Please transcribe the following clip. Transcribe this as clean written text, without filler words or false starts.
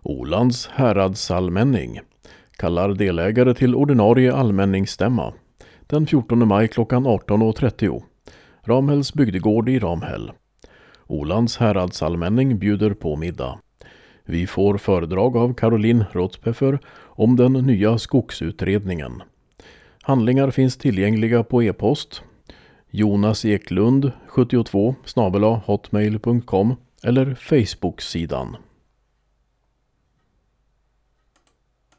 Ålands häradsallmänning kallar delägare till ordinarie allmänningsstämma den 14 maj klockan 18.30. Ramhälls bygdegård i Ramhäll. Ålands häradsallmänning bjuder på middag. Vi får föredrag av Caroline Rothpeffer om den nya skogsutredningen. Handlingar finns tillgängliga på e-post jonaseklund72@hotmail.com eller Facebook-sidan.